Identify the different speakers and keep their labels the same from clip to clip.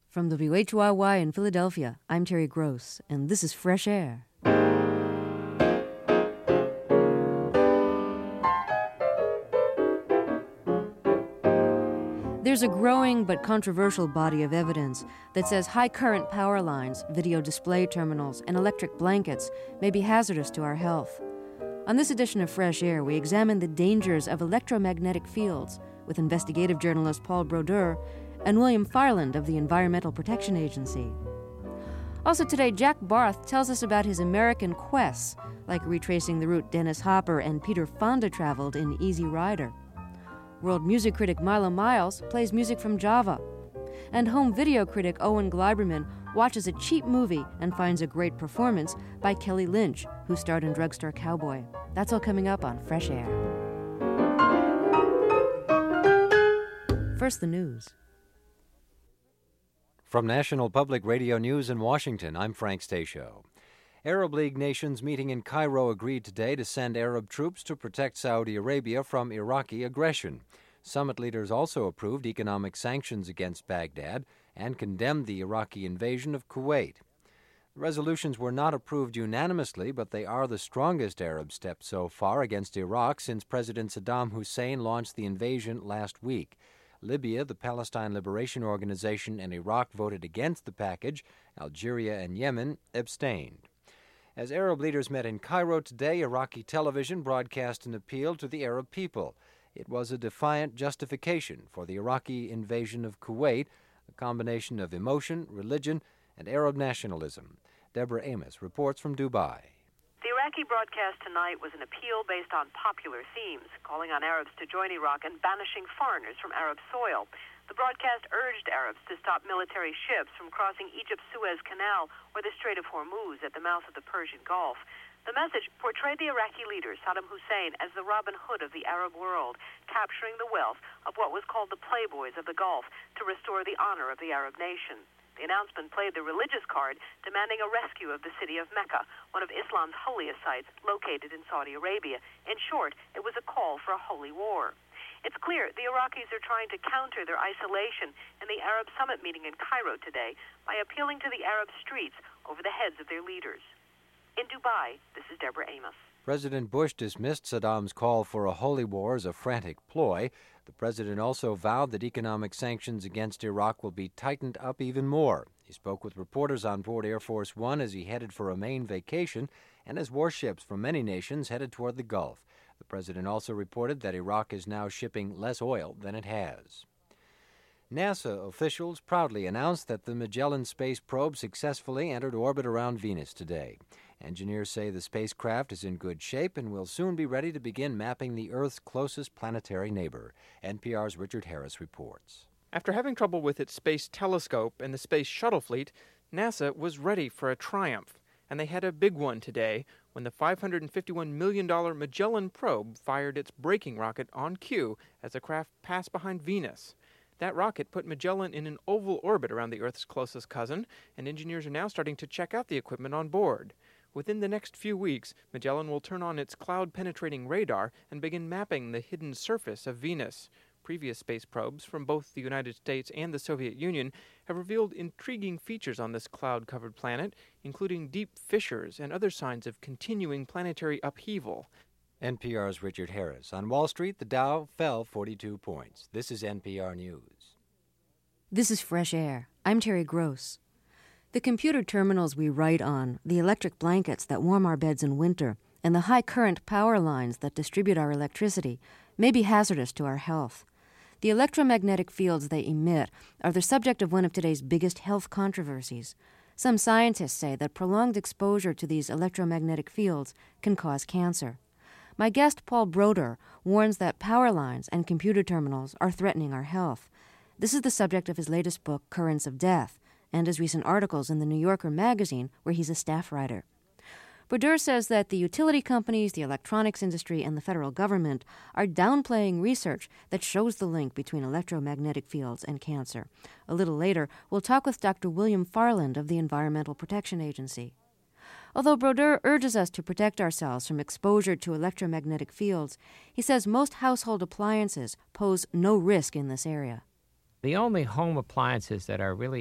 Speaker 1: From WHYY in Philadelphia, I'm Terry Gross, and this is Fresh Air. There's a growing but controversial body of evidence that says high current power lines, video display terminals, and electric blankets may be hazardous to our health. On this edition of Fresh Air, we examine the dangers of electromagnetic fields with investigative journalist Paul Brodeur and William Farland of the Environmental Protection Agency. Also today, Jack Barth tells us about his American quests, like retracing the route Dennis Hopper and Peter Fonda traveled in Easy Rider. World music critic Milo Miles plays music from Java. And home video critic Owen Gleiberman watches a cheap movie and finds a great performance by Kelly Lynch, who starred in Drugstore Cowboy. That's all coming up on Fresh Air. First, the news.
Speaker 2: From National Public Radio News in Washington, I'm Frank Stasio. Arab League nations meeting in Cairo agreed today to send Arab troops to protect Saudi Arabia from Iraqi aggression. Summit leaders also approved economic sanctions against Baghdad and condemned the Iraqi invasion of Kuwait. The resolutions were not approved unanimously, but they are the strongest Arab step so far against Iraq since President Saddam Hussein launched the invasion last week. Libya, the Palestine Liberation Organization, and Iraq voted against the package. Algeria and Yemen abstained. As Arab leaders met in Cairo today, Iraqi television broadcast an appeal to the Arab people. It was a defiant justification for the Iraqi invasion of Kuwait, a combination of emotion, religion, and Arab nationalism. Deborah Amos reports from Dubai.
Speaker 3: The Iraqi broadcast tonight was an appeal based on popular themes, calling on Arabs to join Iraq and banishing foreigners from Arab soil. The broadcast urged Arabs to stop military ships from crossing Egypt's Suez Canal or the Strait of Hormuz at the mouth of the Persian Gulf. The message portrayed the Iraqi leader, Saddam Hussein, as the Robin Hood of the Arab world, capturing the wealth of what was called the playboys of the Gulf to restore the honor of the Arab nation. The announcement played the religious card, demanding a rescue of the city of Mecca, one of Islam's holiest sites located in Saudi Arabia. In short, it was a call for a holy war. It's clear the Iraqis are trying to counter their isolation in the Arab summit meeting in Cairo today by appealing to the Arab streets over the heads of their leaders. In Dubai, this is Deborah Amos.
Speaker 2: President Bush dismissed Saddam's call for a holy war as a frantic ploy. The president also vowed that economic sanctions against Iraq will be tightened up even more. He spoke with reporters on board Air Force One as he headed for a Maine vacation and as warships from many nations headed toward the Gulf. The president also reported that Iraq is now shipping less oil than it has. NASA officials proudly announced that the Magellan space probe successfully entered orbit around Venus today. Engineers say the spacecraft is in good shape and will soon be ready to begin mapping the Earth's closest planetary neighbor. NPR's Richard Harris reports.
Speaker 4: After having trouble with its space telescope and the Space Shuttle fleet, NASA was ready for a triumph, and they had a big one today when the $551 million Magellan probe fired its braking rocket on cue as the craft passed behind Venus. That rocket put Magellan in an oval orbit around the Earth's closest cousin, and engineers are now starting to check out the equipment on board. Within the next few weeks, Magellan will turn on its cloud-penetrating radar and begin mapping the hidden surface of Venus. Previous space probes from both the United States and the Soviet Union have revealed intriguing features on this cloud-covered planet, including deep fissures and other signs of continuing planetary upheaval.
Speaker 2: NPR's Richard Harris. On Wall Street, the Dow fell 42 points. This is NPR News.
Speaker 1: This is Fresh Air. I'm Terry Gross. The computer terminals we write on, the electric blankets that warm our beds in winter, and the high-current power lines that distribute our electricity may be hazardous to our health. The electromagnetic fields they emit are the subject of one of today's biggest health controversies. Some scientists say that prolonged exposure to these electromagnetic fields can cause cancer. My guest, Paul Brodeur, warns that power lines and computer terminals are threatening our health. This is the subject of his latest book, Currents of Death, and his recent articles in the New Yorker magazine, where he's a staff writer. Brodeur says that the utility companies, the electronics industry, and the federal government are downplaying research that shows the link between electromagnetic fields and cancer. A little later, we'll talk with Dr. William Farland of the Environmental Protection Agency. Although Brodeur urges us to protect ourselves from exposure to electromagnetic fields, he says most household appliances pose no risk in this area.
Speaker 5: The only home appliances that are really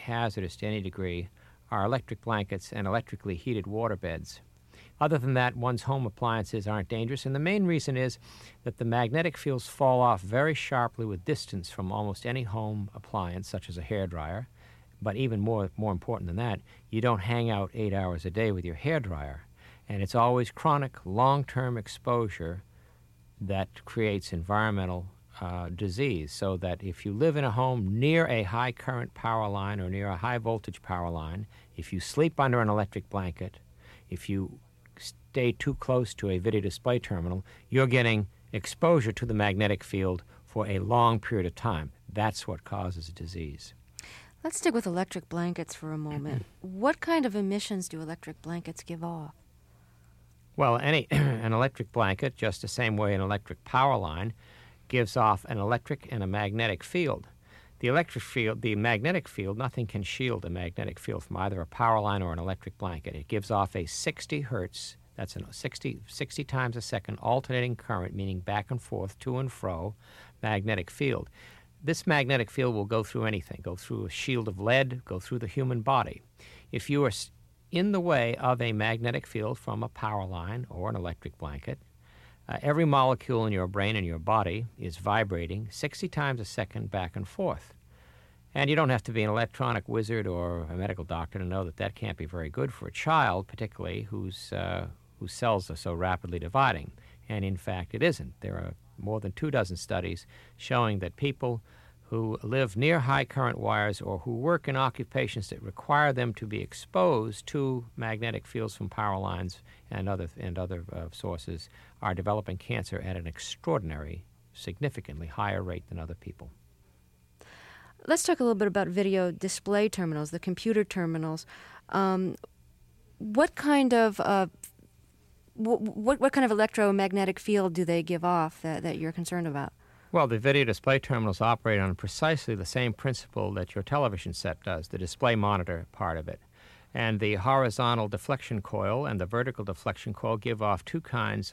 Speaker 5: hazardous to any degree are electric blankets and electrically heated waterbeds. Other than that, one's home appliances aren't dangerous, and the main reason is that the magnetic fields fall off very sharply with distance from almost any home appliance, such as a hairdryer. But even more important than that, you don't hang out 8 hours a day with your hairdryer. And it's always chronic, long-term exposure that creates environmental disease, so that if you live in a home near a high current power line or near a high voltage power line, if you sleep under an electric blanket, if you stay too close to a video display terminal, you're getting exposure to the magnetic field for a long period of time. That's what causes disease.
Speaker 1: Let's stick with electric blankets for a moment. What kind of emissions do electric blankets give off?
Speaker 5: Well, an electric blanket, just the same way an electric power line, gives off an electric and a magnetic field. The magnetic field, nothing can shield a magnetic field from either a power line or an electric blanket. It gives off a 60 hertz, that's 60 times a second, alternating current, meaning back and forth, to and fro, magnetic field. This magnetic field will go through anything, go through a shield of lead, go through the human body. If you are in the way of a magnetic field from a power line or an electric blanket, every molecule in your brain and your body is vibrating 60 times a second back and forth. And you don't have to be an electronic wizard or a medical doctor to know that that can't be very good for a child, particularly whose cells are so rapidly dividing. And in fact, it isn't. There are more than 24 studies showing that people who live near high current wires or who work in occupations that require them to be exposed to magnetic fields from power lines and other sources are developing cancer at an extraordinary, significantly higher rate than other people.
Speaker 1: Let's talk a little bit about video display terminals, the computer terminals. What kind of what kind of electromagnetic field do they give off that you're concerned about?
Speaker 5: Well, the video display terminals operate on precisely the same principle that your television set does, the display monitor part of it. And the horizontal deflection coil and the vertical deflection coil give off two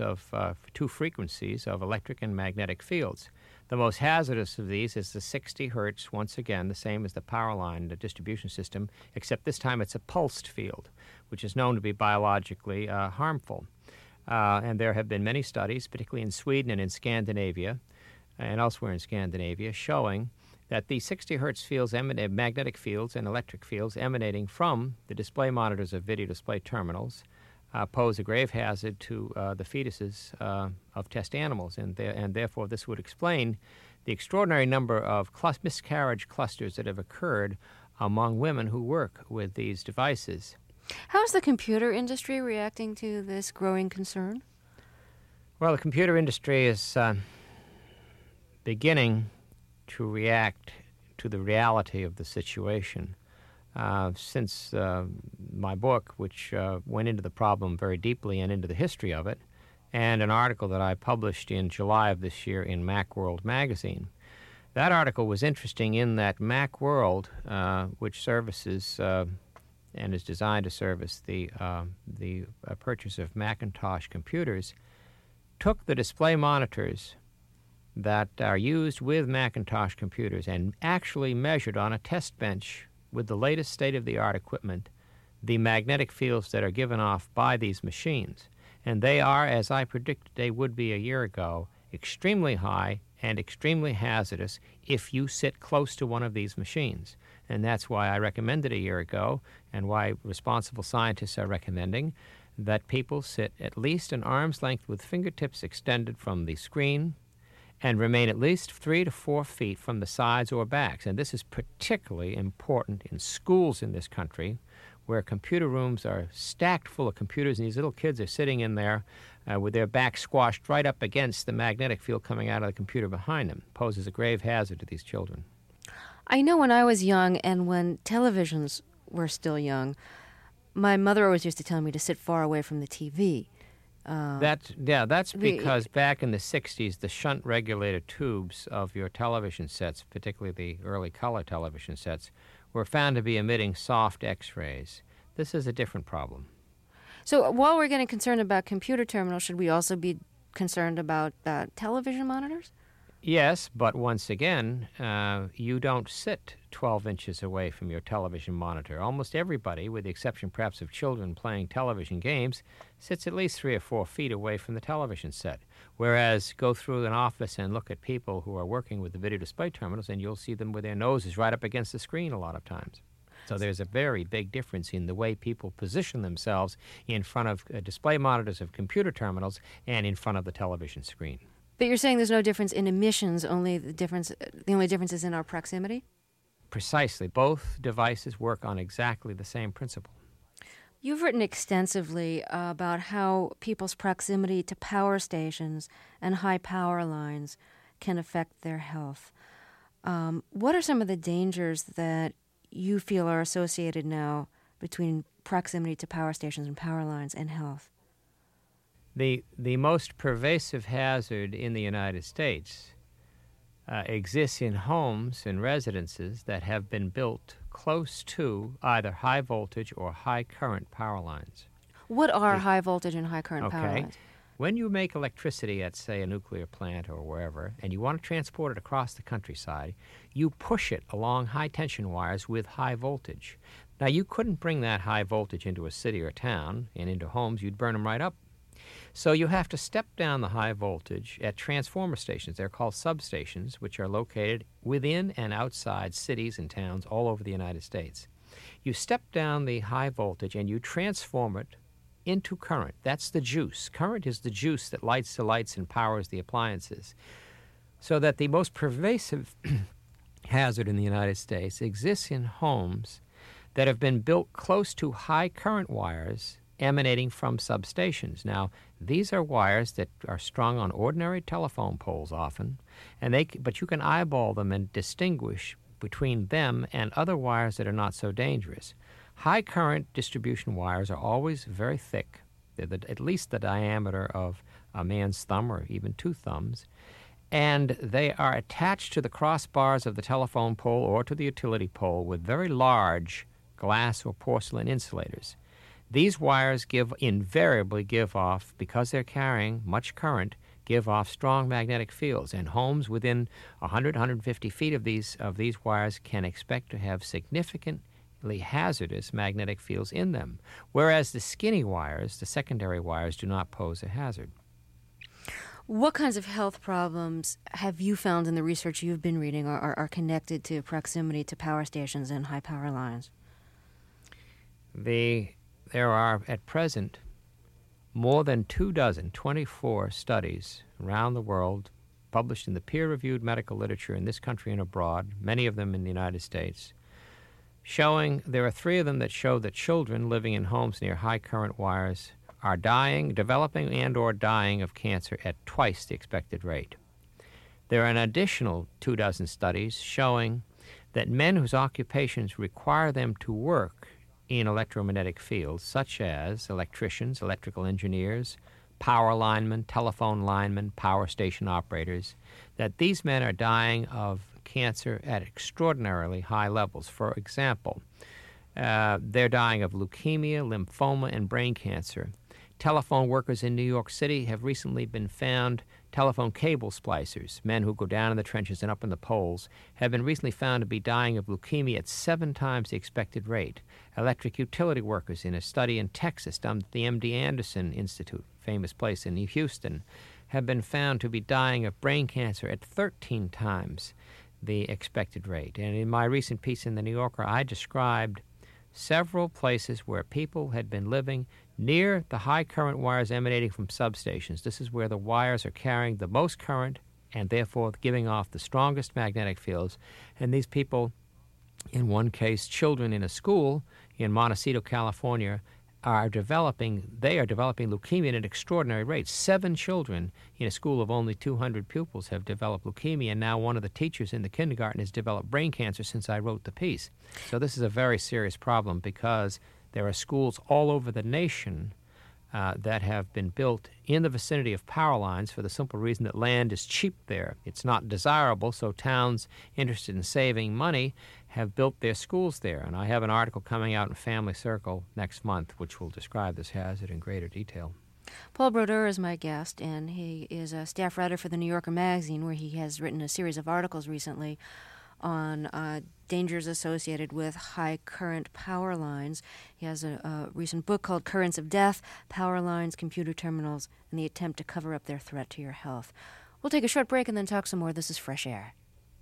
Speaker 5: frequencies of electric and magnetic fields. The most hazardous of these is the 60 hertz, once again, the same as the power line, the distribution system, except this time it's a pulsed field, which is known to be biologically harmful. And there have been many studies, particularly in Sweden and in Scandinavia, and elsewhere in Scandinavia, showing that the 60 hertz fields, magnetic fields and electric fields emanating from the display monitors of video display terminals pose a grave hazard to the fetuses of test animals, and therefore this would explain the extraordinary number of miscarriage clusters that have occurred among women who work with these devices.
Speaker 1: How is the computer industry reacting to this growing concern?
Speaker 5: Well, the computer industry is beginning to react to the reality of the situation. Since my book, which went into the problem very deeply and into the history of it, and an article that I published in July of this year in Macworld magazine. That article was interesting in that Macworld, which services and is designed to service the purchase of Macintosh computers, took the display monitors that are used with Macintosh computers and actually measured on a test bench with the latest state-of-the-art equipment the magnetic fields that are given off by these machines. And they are, as I predicted they would be a year ago, extremely high and extremely hazardous if you sit close to one of these machines. And that's why I recommended a year ago, and why responsible scientists are recommending, that people sit at least an arm's length with fingertips extended from the screen and remain at least 3 to 4 feet from the sides or backs. And this is particularly important in schools in this country, where computer rooms are stacked full of computers, and these little kids are sitting in there with their backs squashed right up against the magnetic field coming out of the computer behind them. It poses a grave hazard to these children.
Speaker 1: I know when I was young and when televisions were still young, my mother always used to tell me to sit far away from the TV.
Speaker 5: That's because back in the 60s, the shunt regulator tubes of your television sets, particularly the early color television sets, were found to be emitting soft X-rays. This is a different problem.
Speaker 1: So while we're getting concerned about computer terminals, should we also be concerned about television monitors?
Speaker 5: Yes, but once again, you don't sit 12 inches away from your television monitor. Almost everybody, with the exception perhaps of children playing television games, sits at least 3 or 4 feet away from the television set. Whereas go through an office and look at people who are working with the video display terminals, and you'll see them with their noses right up against the screen a lot of times. So there's a very big difference in the way people position themselves in front of display monitors of computer terminals and in front of the television screen.
Speaker 1: But you're saying there's no difference in emissions, the only difference is in our proximity?
Speaker 5: Precisely. Both devices work on exactly the same principle.
Speaker 1: You've written extensively about how people's proximity to power stations and high power lines can affect their health. What are some of the dangers that you feel are associated now between proximity to power stations and power lines and health?
Speaker 5: The most pervasive hazard in the United States exists in homes and residences that have been built close to either high voltage or high current power lines.
Speaker 1: What are high voltage and high current power lines?
Speaker 5: When you make electricity at, say, a nuclear plant or wherever, and you want to transport it across the countryside, you push it along high-tension wires with high voltage. Now, you couldn't bring that high voltage into a city or town and into homes. You'd burn them right up. So you have to step down the high voltage at transformer stations. They're called substations, which are located within and outside cities and towns all over the United States. You step down the high voltage and you transform it into current. That's the juice. Current is the juice that lights the lights and powers the appliances. So that the most pervasive hazard in the United States exists in homes that have been built close to high current wires emanating from substations. Now, these are wires that are strung on ordinary telephone poles often, but you can eyeball them and distinguish between them and other wires that are not so dangerous. High current distribution wires are always very thick. They're at least the diameter of a man's thumb or even 2 thumbs, and they are attached to the crossbars of the telephone pole or to the utility pole with very large glass or porcelain insulators. These wires invariably give off, because they're carrying much current, give off strong magnetic fields, and homes within 100, 150 feet of these wires can expect to have significantly hazardous magnetic fields in them, whereas the skinny wires, the secondary wires, do not pose a hazard.
Speaker 1: What kinds of health problems have you found in the research you've been reading are connected to proximity to power stations and high power lines?
Speaker 5: There are, at present, more than 24 studies around the world published in the peer-reviewed medical literature in this country and abroad, many of them in the United States, showing there are 3 of them that show that children living in homes near high current wires are developing and or dying of cancer at twice the expected rate. There are an additional 24 studies showing that men whose occupations require them to work in electromagnetic fields, such as electricians, electrical engineers, power linemen, telephone linemen, power station operators, that these men are dying of cancer at extraordinarily high levels. For example, they're dying of leukemia, lymphoma, and brain cancer. Telephone workers in New York City have recently been found, telephone cable splicers, men who go down in the trenches and up in the poles, have been recently found to be dying of leukemia at 7 times the expected rate. Electric utility workers in a study in Texas, done at the MD Anderson Institute, famous place in Houston, have been found to be dying of brain cancer at 13 times the expected rate. And in my recent piece in The New Yorker, I described several places where people had been living near the high current wires emanating from substations. This is where the wires are carrying the most current and therefore giving off the strongest magnetic fields. And these people, in one case, children in a school in Montecito, California, are developing leukemia at an extraordinary rate. 7 children in a school of only 200 pupils have developed leukemia, and now one of the teachers in the kindergarten has developed brain cancer since I wrote the piece. So this is a very serious problem because there are schools all over the nation that have been built in the vicinity of power lines for the simple reason that land is cheap there. It's not desirable, so towns interested in saving money have built their schools there. And I have an article coming out in Family Circle next month which will describe this hazard in greater detail.
Speaker 1: Paul Brodeur is my guest, and he is a staff writer for the New Yorker magazine, where he has written a series of articles recently on dangers associated with high current power lines. He has a recent book called Currents of Death, Power Lines, Computer Terminals, and the Attempt to Cover Up Their Threat to Your Health. We'll take a short break and then talk some more. This is Fresh Air.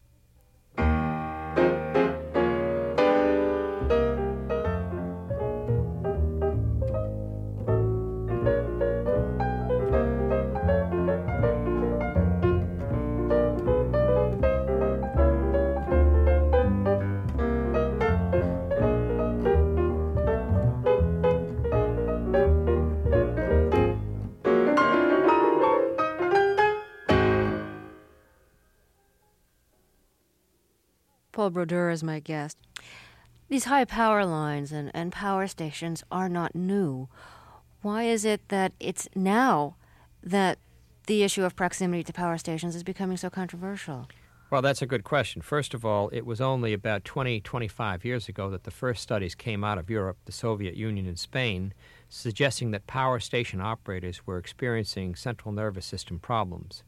Speaker 1: Paul Brodeur is my guest. These high power lines and power stations are not new. Why is it that it's now that the issue of proximity to power stations is becoming so controversial?
Speaker 5: Well, that's a good question. First of all, it was only about 25 years ago that the first studies came out of Europe, the Soviet Union and Spain, suggesting that power station operators were experiencing central nervous system problems.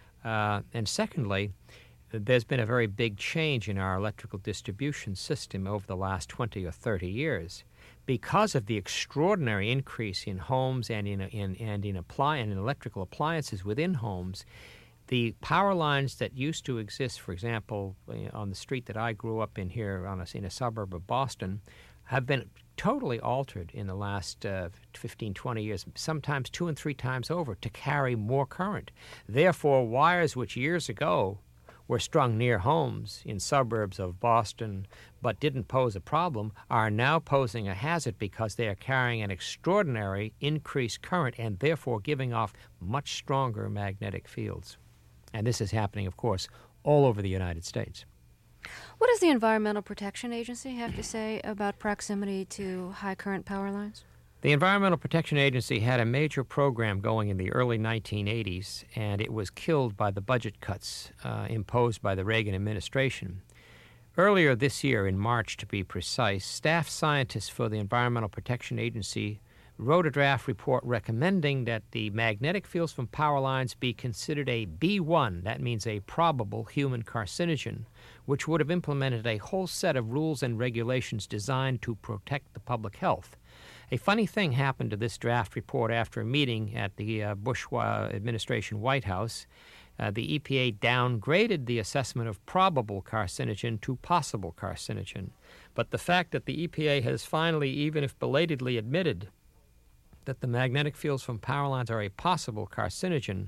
Speaker 5: And secondly, there's been a very big change in our electrical distribution system over the last 20 or 30 years. Because of the extraordinary increase in homes and in electrical appliances within homes, the power lines that used to exist, for example, on the street that I grew up in here in a suburb of Boston, have been totally altered in the last 15, 20 years, sometimes 2 and 3 times over, to carry more current. Therefore, wires which years ago were strung near homes in suburbs of Boston but didn't pose a problem are now posing a hazard because they are carrying an extraordinary increased current and therefore giving off much stronger magnetic fields. And this is happening, of course, all over the United States.
Speaker 1: What does the Environmental Protection Agency have to say about proximity to high current power lines?
Speaker 5: The Environmental Protection Agency had a major program going in the early 1980s, and it was killed by the budget cuts imposed by the Reagan administration. Earlier this year, in March to be precise, staff scientists for the Environmental Protection Agency wrote a draft report recommending that the magnetic fields from power lines be considered a B1, that means a probable human carcinogen, which would have implemented a whole set of rules and regulations designed to protect the public health. A funny thing happened to this draft report after a meeting at the Bush administration White House. The EPA downgraded the assessment of probable carcinogen to possible carcinogen. But the fact that the EPA has finally, even if belatedly, admitted that the magnetic fields from power lines are a possible carcinogen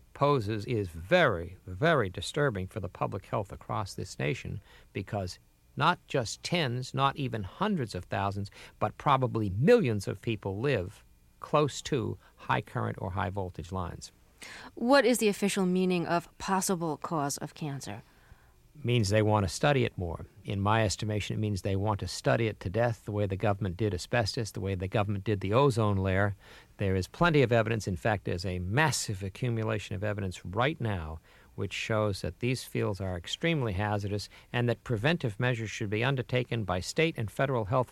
Speaker 5: is very, very disturbing for the public health across this nation, because not just tens, not even hundreds of thousands, but probably millions of people live close to high current or high voltage lines.
Speaker 1: What is the official meaning of possible cause of cancer?
Speaker 5: Means they want to study it more. In my estimation, it means they want to study it to death, the way the government did asbestos, the way the government did the ozone layer. There is plenty of evidence. In fact, there's a massive accumulation of evidence right now which shows that these fields are extremely hazardous and that preventive measures should be undertaken by state and federal health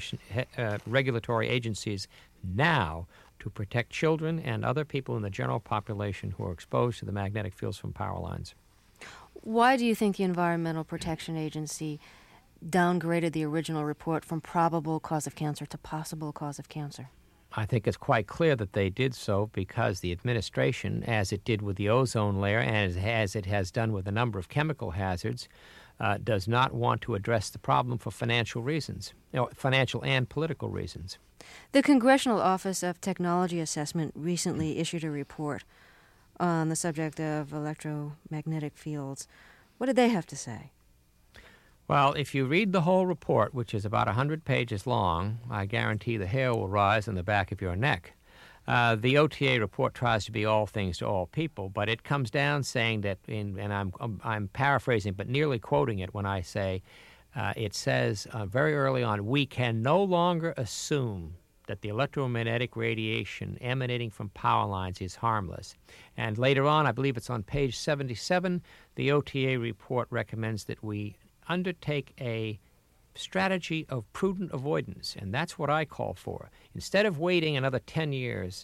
Speaker 5: regulatory agencies now to protect children and other people in the general population who are exposed to the magnetic fields from power lines.
Speaker 1: Why do you think the Environmental Protection Agency downgraded the original report from probable cause of cancer to possible cause of cancer?
Speaker 5: I think it's quite clear that they did so because the administration, as it did with the ozone layer and as it has done with a number of chemical hazards, does not want to address the problem for financial reasons, financial and political reasons.
Speaker 1: The Congressional Office of Technology Assessment recently issued a report on the subject of electromagnetic fields. What did they have to say?
Speaker 5: Well, if you read the whole report, which is about 100 pages long, I guarantee the hair will rise on the back of your neck. The OTA report tries to be all things to all people, but it comes down saying that, and I'm paraphrasing, but nearly quoting it when I say, it says very early on, we can no longer assume that the electromagnetic radiation emanating from power lines is harmless. And later on, I believe it's on page 77, the OTA report recommends that we undertake a strategy of prudent avoidance, and that's what I call for. Instead of waiting another 10 years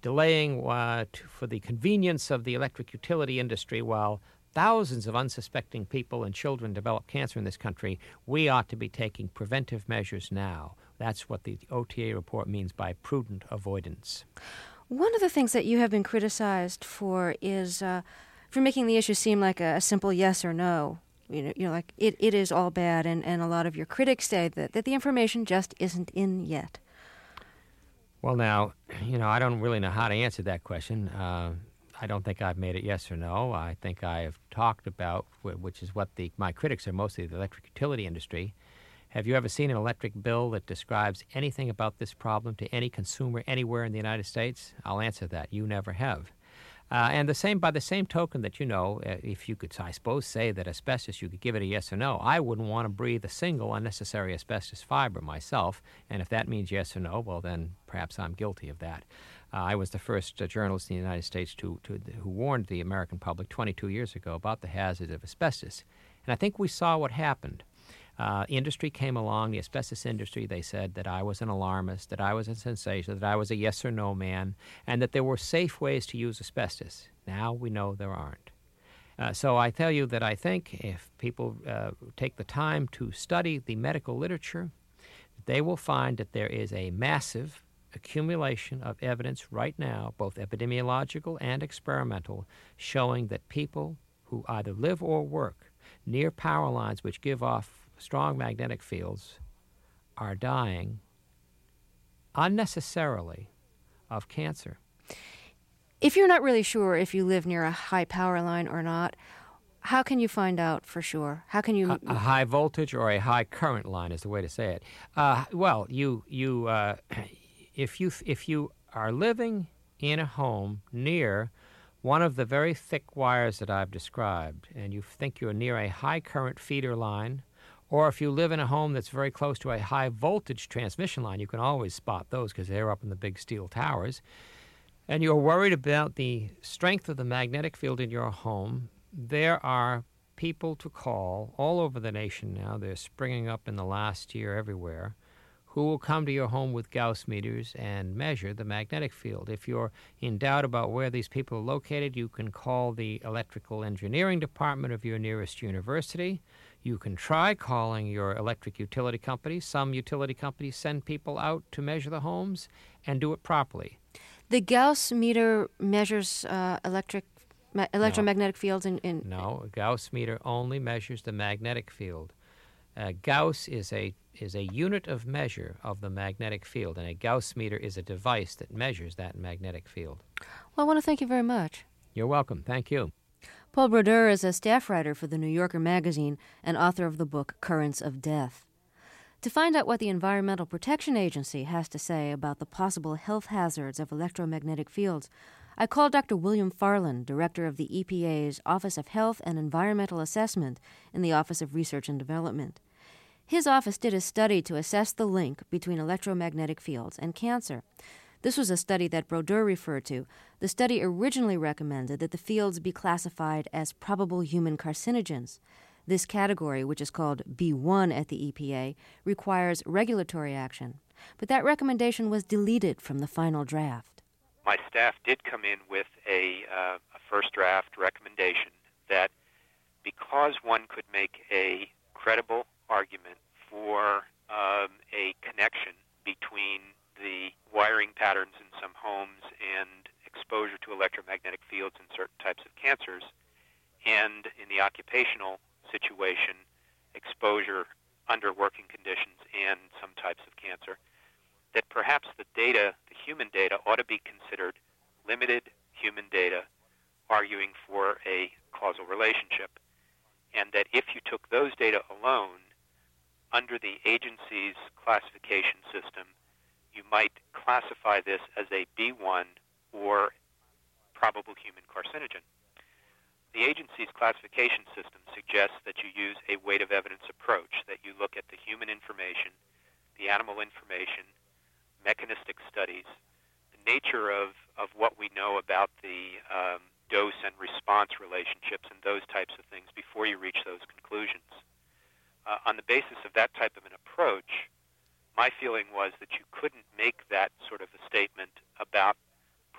Speaker 5: delaying for the convenience of the electric utility industry while thousands of unsuspecting people and children develop cancer in this country, we ought to be taking preventive measures now. That's what the OTA report means by prudent avoidance.
Speaker 1: One of the things that you have been criticized for is for making the issue seem like a simple yes or no. You know, like it is all bad, and a lot of your critics say that the information just isn't in yet.
Speaker 5: Well, now, I don't really know how to answer that question. I don't think I've made it yes or no. I think I have talked about, which is what my critics are mostly the electric utility industry. Have you ever seen an electric bill that describes anything about this problem to any consumer anywhere in the United States? I'll answer that. You never have. And by the same token that, if you could, I suppose, say that asbestos, you could give it a yes or no, I wouldn't want to breathe a single unnecessary asbestos fiber myself. And if that means yes or no, well, then perhaps I'm guilty of that. I was the first journalist in the United States who warned the American public 22 years ago about the hazards of asbestos. And I think we saw what happened. Industry came along, the asbestos industry, they said that I was an alarmist, that I was a sensation, that I was a yes or no man, and that there were safe ways to use asbestos. Now we know there aren't. So I tell you that I think if people take the time to study the medical literature, they will find that there is a massive accumulation of evidence right now, both epidemiological and experimental, showing that people who either live or work near power lines which give off strong magnetic fields are dying unnecessarily of cancer.
Speaker 1: If you're not really sure if you live near a high power line or not, how can you find out for sure? How can you...
Speaker 5: A high voltage or a high current line is the way to say it. Well, if you are living in a home near one of the very thick wires that I've described, and you think you're near a high current feeder line, or if you live in a home that's very close to a high voltage transmission line, you can always spot those because they're up in the big steel towers, and you're worried about the strength of the magnetic field in your home, there are people to call all over the nation now. They're springing up in the last year everywhere, who will come to your home with Gauss meters and measure the magnetic field. If you're in doubt about where these people are located, you can call the electrical engineering department of your nearest university. You can try calling your electric utility company. Some utility companies send people out to measure the homes and do it properly.
Speaker 1: The Gauss meter measures electromagnetic fields in...
Speaker 5: No, a Gauss meter only measures the magnetic field. Gauss is a unit of measure of the magnetic field, and a Gauss meter is a device that measures that magnetic field.
Speaker 1: Well, I want to thank you very much.
Speaker 5: You're welcome. Thank you.
Speaker 1: Paul Brodeur is a staff writer for The New Yorker magazine and author of the book Currents of Death. To find out what the Environmental Protection Agency has to say about the possible health hazards of electromagnetic fields, I called Dr. William Farland, director of the EPA's Office of Health and Environmental Assessment in the Office of Research and Development. His office did a study to assess the link between electromagnetic fields and cancer. This was a study that Brodeur referred to. The study originally recommended that the fields be classified as probable human carcinogens. This category, which is called B1 at the EPA, requires regulatory action. But that recommendation was deleted from the final draft.
Speaker 6: My staff did come in with a first draft recommendation that because one could make a credible argument for a connection between the wiring patterns in some homes and exposure to electromagnetic fields in certain types of cancers, and in the occupational situation, exposure under working conditions and some types of cancer, that perhaps the human data, ought to be considered limited human data arguing for a causal relationship, and that if you took those data alone, under the agency's classification system, you might classify this as a B1 or probable human carcinogen. The agency's classification system suggests that you use a weight of evidence approach, that you look at the human information, the animal information, mechanistic studies, the nature of what we know about the dose and response relationships and those types of things before you reach those conclusions. On the basis of that type of an approach, my feeling was that you couldn't make that sort of a statement about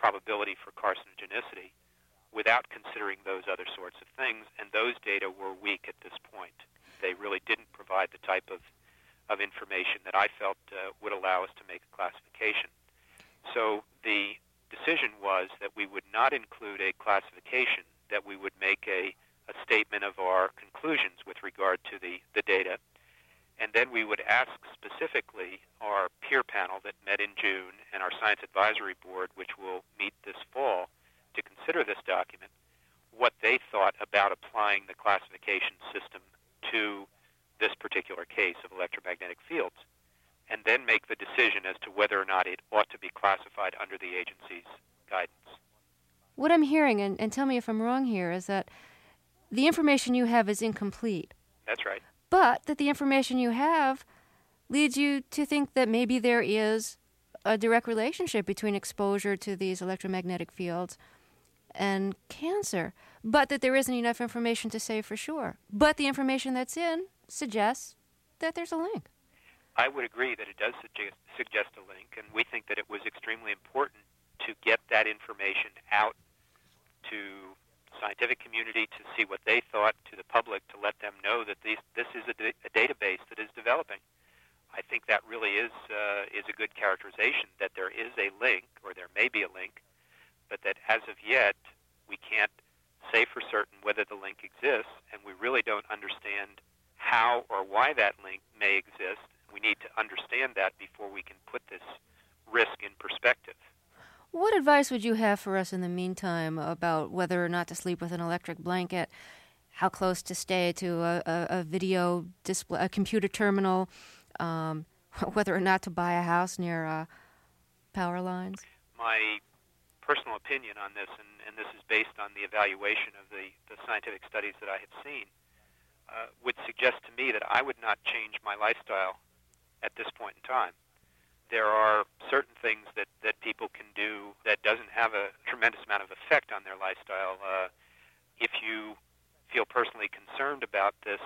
Speaker 6: probability for carcinogenicity without considering those other sorts of things, and those data were weak at this point. They really didn't provide the type of information that I felt would allow us to make a classification. So the decision was that we would not include a classification, that we would make a statement of our conclusions with regard to the data, and then we would ask specifically our peer panel that met in June and our Science Advisory Board, which will meet this fall, to consider this document, what they thought about applying the classification system to this particular case of electromagnetic fields, and then make the decision as to whether or not it ought to be classified under the agency's guidance.
Speaker 1: What I'm hearing, and tell me if I'm wrong here, is that the information you have is incomplete.
Speaker 6: That's right.
Speaker 1: But that the information you have leads you to think that maybe there is a direct relationship between exposure to these electromagnetic fields and cancer, but that there isn't enough information to say for sure. But the information that's in suggests that there's a link.
Speaker 6: I would agree that it does suggest a link, and we think that it was extremely important to get that information out to the scientific community to see what they thought, to the public to let them know that this is a database that is developing. I think that really is a good characterization, that there is a link, or there may be a link, but that as of yet we can't say for certain whether the link exists, and we really don't understand how or why that link may exist. We need to understand that before we can put this risk in perspective.
Speaker 1: What advice would you have for us in the meantime about whether or not to sleep with an electric blanket, how close to stay to a video display, a computer terminal, whether or not to buy a house near power lines?
Speaker 6: My personal opinion on this, and this is based on the evaluation of the scientific studies that I have seen, would suggest to me that I would not change my lifestyle at this point in time. There are certain things that people can do that doesn't have a tremendous amount of effect on their lifestyle. If you feel personally concerned about this,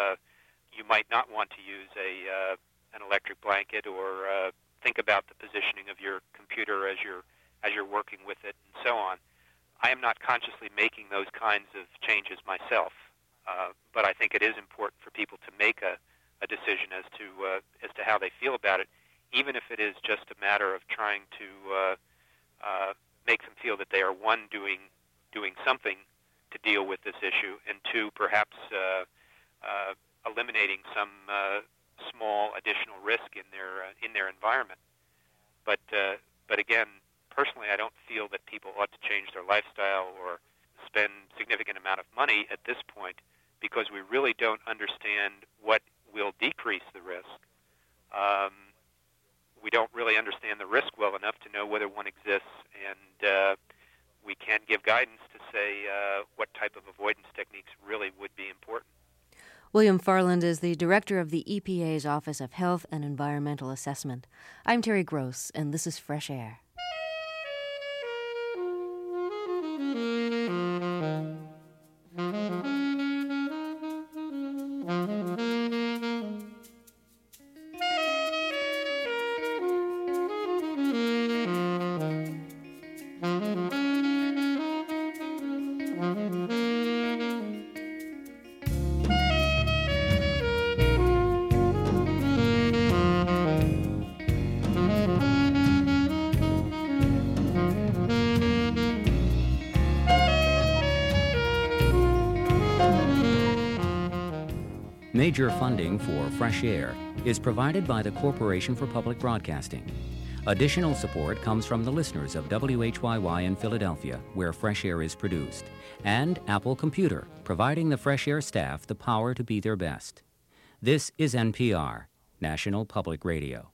Speaker 6: you might not want to use an electric blanket, or think about the positioning of your computer as you're working with it, and so on. I am not consciously making those kinds of changes myself, but I think it is important for people to make a decision as to how they feel about it, even if it is just a matter of trying to make them feel that they are, one, doing something to deal with this issue, and two, perhaps eliminating some small additional risk in their environment. But again, personally, I don't feel that people ought to change their lifestyle or spend significant amount of money at this point, because we really don't understand what will decrease the risk. We don't really understand the risk well enough to know whether one exists, and we can't give guidance to say what type of avoidance techniques really would be important.
Speaker 1: William Farland is the director of the EPA's Office of Health and Environmental Assessment. I'm Terry Gross, and this is Fresh Air.
Speaker 7: Major funding for Fresh Air is provided by the Corporation for Public Broadcasting. Additional support comes from the listeners of WHYY in Philadelphia, where Fresh Air is produced, and Apple Computer, providing the Fresh Air staff the power to be their best. This is NPR, National Public Radio.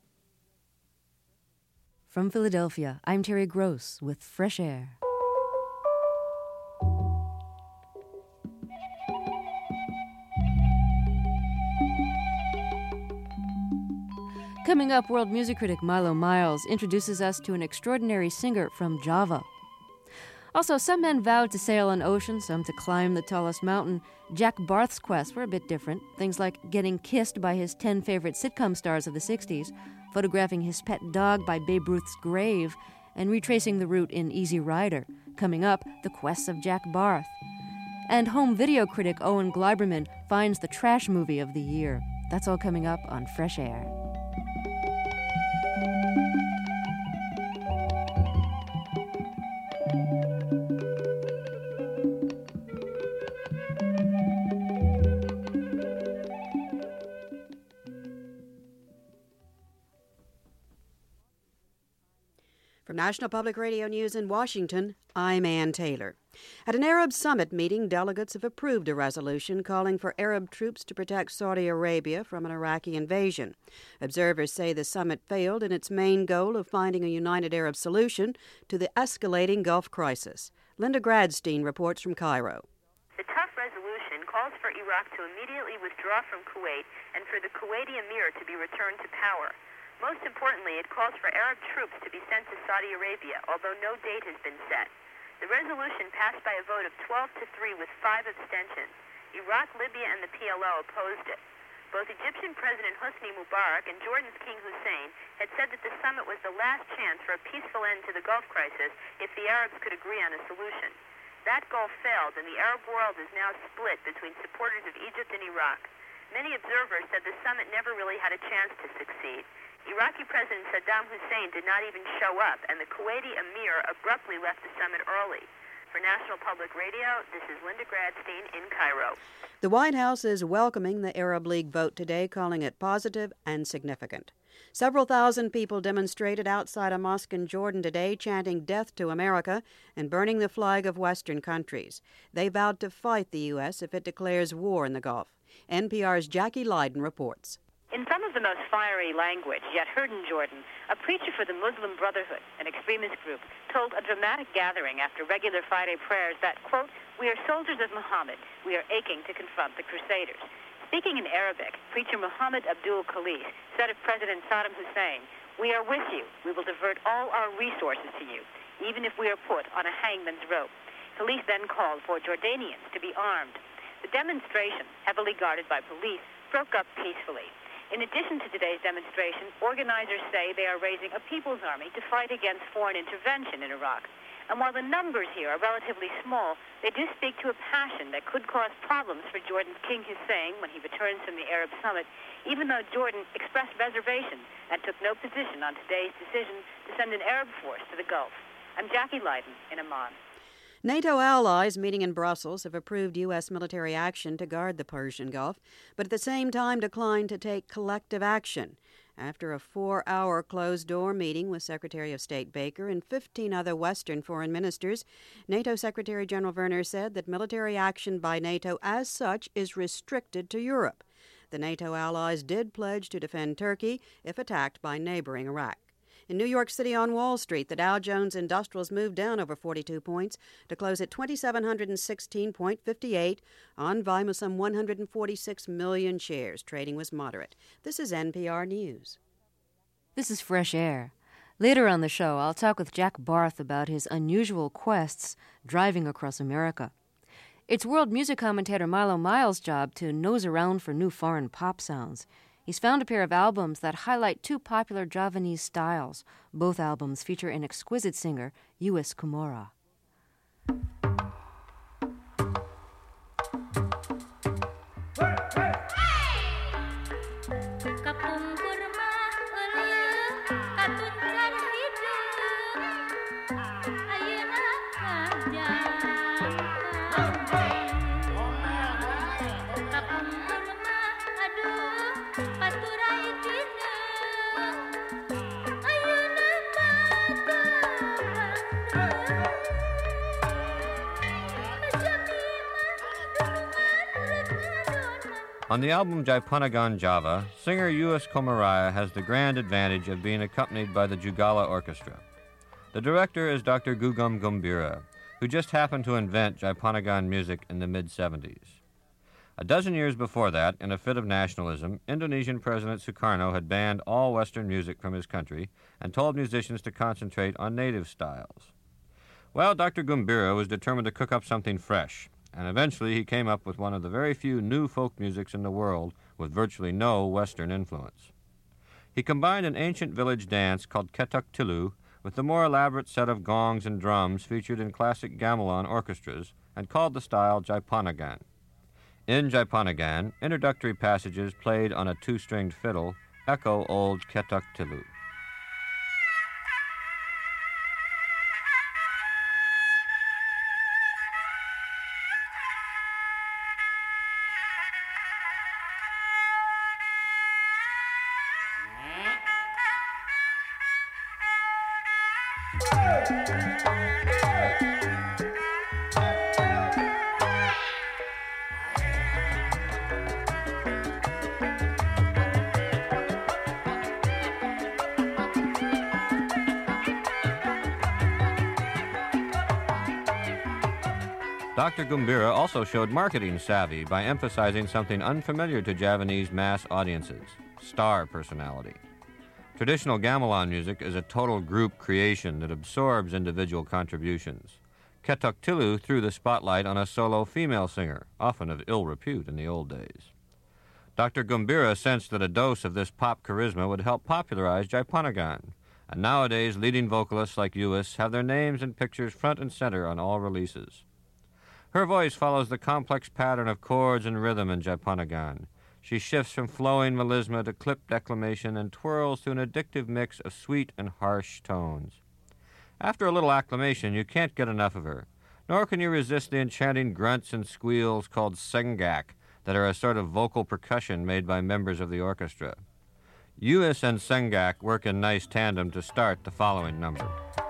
Speaker 1: From Philadelphia, I'm Terry Gross with Fresh Air. Coming up, world music critic Milo Miles introduces us to an extraordinary singer from Java. Also, some men vowed to sail an ocean, some to climb the tallest mountain. Jack Barth's quests were a bit different. Things like getting kissed by his 10 favorite sitcom stars of the 60s, photographing his pet dog by Babe Ruth's grave, and retracing the route in Easy Rider. Coming up, the quests of Jack Barth. And home video critic Owen Gleiberman finds the trash movie of the year. That's all coming up on Fresh Air.
Speaker 8: From National Public Radio News in Washington, I'm Ann Taylor. At an Arab summit meeting, delegates have approved a resolution calling for Arab troops to protect Saudi Arabia from an Iraqi invasion. Observers say the summit failed in its main goal of finding a united Arab solution to the escalating Gulf crisis. Linda Gradstein reports from Cairo.
Speaker 9: The tough resolution calls for Iraq to immediately withdraw from Kuwait and for the Kuwaiti emir to be returned to power. Most importantly, it calls for Arab troops to be sent to Saudi Arabia, although no date has been set. The resolution passed by a vote of 12-3 with 5 abstentions. Iraq, Libya, and the PLO opposed it. Both Egyptian President Hosni Mubarak and Jordan's King Hussein had said that the summit was the last chance for a peaceful end to the Gulf crisis if the Arabs could agree on a solution. That goal failed, and the Arab world is now split between supporters of Egypt and Iraq. Many observers said the summit never really had a chance to succeed. Iraqi President Saddam Hussein did not even show up, and the Kuwaiti emir abruptly left the summit early. For National Public Radio, this is Linda Gradstein in Cairo.
Speaker 8: The White House is welcoming the Arab League vote today, calling it positive and significant. Several thousand people demonstrated outside a mosque in Jordan today, chanting "Death to America" and burning the flag of Western countries. They vowed to fight the U.S. if it declares war in the Gulf. NPR's Jackie Leiden reports.
Speaker 10: In some of the most fiery language yet heard in Jordan, a preacher for the Muslim Brotherhood, an extremist group, told a dramatic gathering after regular Friday prayers that, quote, "We are soldiers of Muhammad. We are aching to confront the Crusaders." Speaking in Arabic, preacher Muhammad Abdul Khalis said of President Saddam Hussein, "We are with you. We will divert all our resources to you, even if we are put on a hangman's rope." Khalis then called for Jordanians to be armed. The demonstration, heavily guarded by police, broke up peacefully. In addition to today's demonstration, organizers say they are raising a people's army to fight against foreign intervention in Iraq. And while the numbers here are relatively small, they do speak to a passion that could cause problems for Jordan's King Hussein when he returns from the Arab summit, even though Jordan expressed reservations and took no position on today's decision to send an Arab force to the Gulf. I'm Jackie Leiden in Amman.
Speaker 8: NATO allies meeting in Brussels have approved U.S. military action to guard the Persian Gulf, but at the same time declined to take collective action. After a 4-hour closed-door meeting with Secretary of State Baker and 15 other Western foreign ministers, NATO Secretary General Werner said that military action by NATO as such is restricted to Europe. The NATO allies did pledge to defend Turkey if attacked by neighboring Iraq. In New York City on Wall Street, the Dow Jones Industrials moved down over 42 points to close at 2,716.58 on volume of some 146 million shares. Trading was moderate. This is NPR News.
Speaker 1: This is Fresh Air. Later on the show, I'll talk with Jack Barth about his unusual quests driving across America. It's world music commentator Milo Miles' job to nose around for new foreign pop sounds. He's found a pair of albums that highlight 2 popular Javanese styles. Both albums feature an exquisite singer, Uwais Kumora.
Speaker 5: On the album Jaipanagan Java, singer Uwais Kumora has the grand advantage of being accompanied by the Jugala Orchestra. The director is Dr. Gugum Gumbira, who just happened to invent Jaipanagan music in the mid-'70s.
Speaker 11: A dozen years before that, in a fit of nationalism, Indonesian President Sukarno had banned all Western music from his country and told musicians to concentrate on native styles. Well, Dr. Gumbira was determined to cook up something fresh, and eventually he came up with one of the very few new folk musics in the world with virtually no Western influence. He combined an ancient village dance called Ketok Tilu with the more elaborate set of gongs and drums featured in classic gamelan orchestras and called the style Jaipanagan. In Jaipanagan, introductory passages played on a two-stringed fiddle echo old Ketok Tilu. Dr. Gumbira also showed marketing savvy by emphasizing something unfamiliar to Javanese mass audiences, star personality. Traditional gamelan music is a total group creation that absorbs individual contributions. Ketok Tilu threw the spotlight on a solo female singer, often of ill repute in the old days. Dr. Gumbira sensed that a dose of this pop charisma would help popularize Jaipanagan, and nowadays leading vocalists like Uis have their names and pictures front and center on all releases. Her voice follows the complex pattern of chords and rhythm in Jaipanagan. She shifts from flowing melisma to clipped declamation and twirls to an addictive mix of sweet and harsh tones. After a little acclimation, you can't get enough of her, nor can you resist the enchanting grunts and squeals called sengak that are a sort of vocal percussion made by members of the orchestra. Uis and sengak work in nice tandem to start the following number.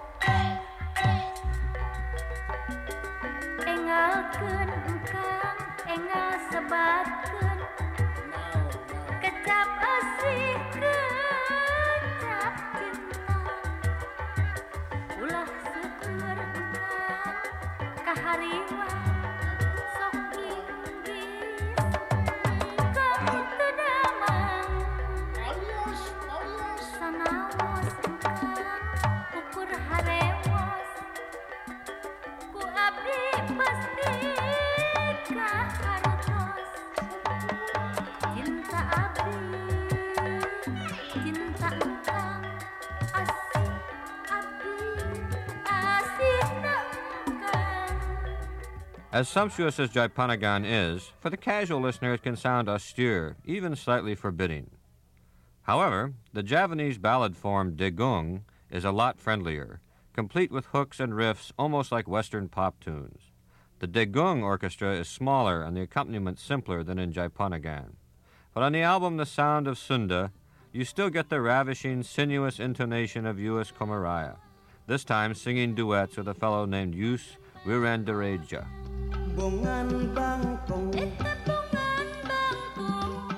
Speaker 11: As sumptuous as Jaipanagan is, for the casual listener it can sound austere, even slightly forbidding. However, the Javanese ballad form Degung is a lot friendlier, complete with hooks and riffs almost like Western pop tunes. The Degung orchestra is smaller and the accompaniment simpler than in Jaipanagan. But on the album The Sound of Sunda, you still get the ravishing, sinuous intonation of Uis Komaraya, this time singing duets with a fellow named Yus Wirandareja.
Speaker 12: Bongan bangkong bongan bangkong